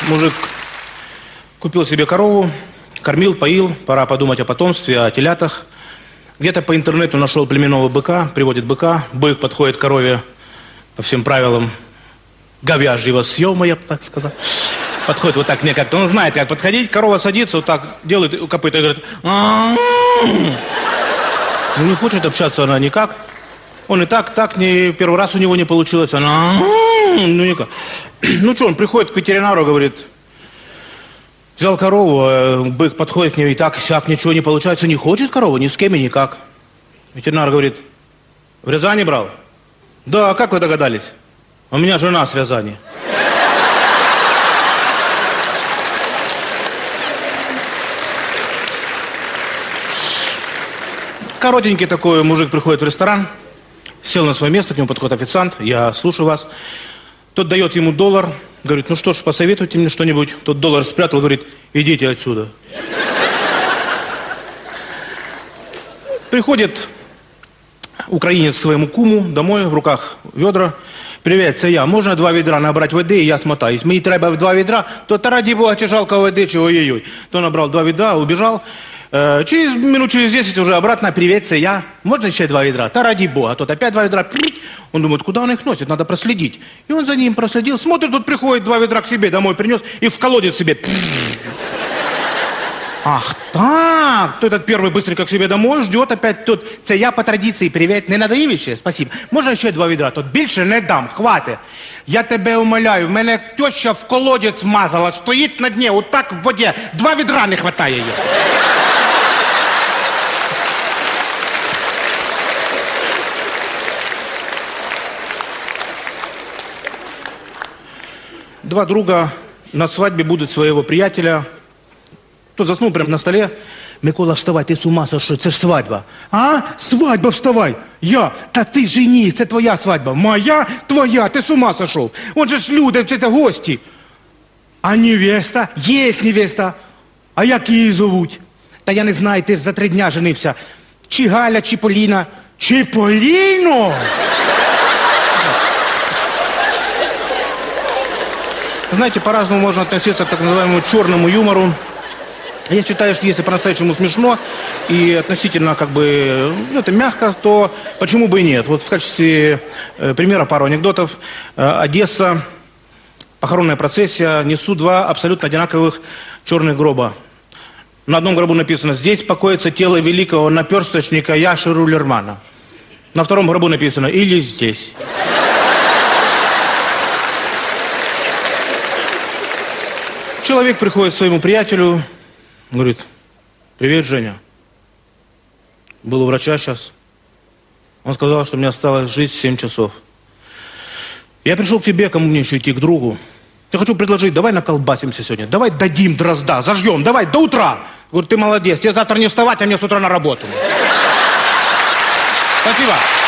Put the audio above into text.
мужик купил себе корову, кормил, поил, пора подумать о потомстве, о телятах. Где-то по интернету нашел племенного быка, приводит быка, бык подходит к корове по всем правилам говяжьего съема, я бы так сказал. Подходит вот так мне как-то, он знает, как подходить, корова садится, вот так делает копыта и говорит, ну не хочет общаться она никак. Он и так, не, первый раз у него не получилось, она, ну никак. Ну что, он приходит к ветеринару, говорит, взял корову, бык подходит к ней, и так, сяк, ничего не получается, не хочет корова, ни с кем и никак. Ветеринар говорит, в Рязани брал? Да, как вы догадались? У меня жена с Рязани. Коротенький такой мужик приходит в ресторан, сел на свое место, к нему подходит официант, я слушаю вас. Тот дает ему $1, говорит, ну что ж, посоветуйте мне что-нибудь. Тот $1 спрятал, говорит, идите отсюда. Приходит украинец к своему куму домой, в руках ведра. Привет, це я. Можна 2 відра набрати води, і я смотаюсь. Мені треба в 2 відра, то та раді Бога, чи жалко води, чи ой-ой-ой. То набрал 2 відра, убежал. Минут через 10 уже обратно, привет, це я. Можно еще 2 ведра? Та ради Бога. Тот опять 2 ведра. Он думает, куда он их носит, надо проследить. И он за ним проследил, смотрит, тут приходит 2 ведра к себе домой принес и в колодец себе. Ах так, то этот первый быстренько к себе домой, ждет опять тот, це я по традиції, привет, не надоїв ще? Спасибо. Можна ще 2 відра? Тот, більше не дам, хватить. Я тебе умоляю, в мене теща в колодець мазала, стоїть на дні, отак в воді, 2 відра не хватає їй. Два друга на свадьбе будут своего приятеля. Тот заснул прямо на столе. Микола, вставай, ты с ума сошел, это ж свадьба. А? Свадьба, вставай. Я? Да ты жених, это твоя свадьба. Моя? Твоя, ты с ума сошел. Он же ж люди, это гости. А невеста? Есть невеста. А як її зовуть? Та я не знаю, ти ж за 3 дня женився. Чи Галя, чи Поліна. Чи Поліно? Знаете, по-разному можно относиться к так называемому черному юмору. Я считаю, что если по-настоящему смешно и относительно как бы, ну, это мягко, то почему бы и нет. Вот в качестве примера пару анекдотов. Одесса, похоронная процессия, несут 2 абсолютно одинаковых черных гроба. На одном гробу написано, здесь покоится тело великого наперсточника Яши Рулермана. На втором гробу написано, или здесь. Человек приходит к своему приятелю, говорит, привет, Женя. Был у врача сейчас. Он сказал, что мне осталось жить 7 часов. Я пришел к тебе, кому мне еще идти, к другу. Я хочу предложить, давай наколбасимся сегодня, давай дадим дрозда, зажгем, давай до утра. Говорит, ты молодец, тебе завтра не вставать, а мне с утра на работу. Спасибо.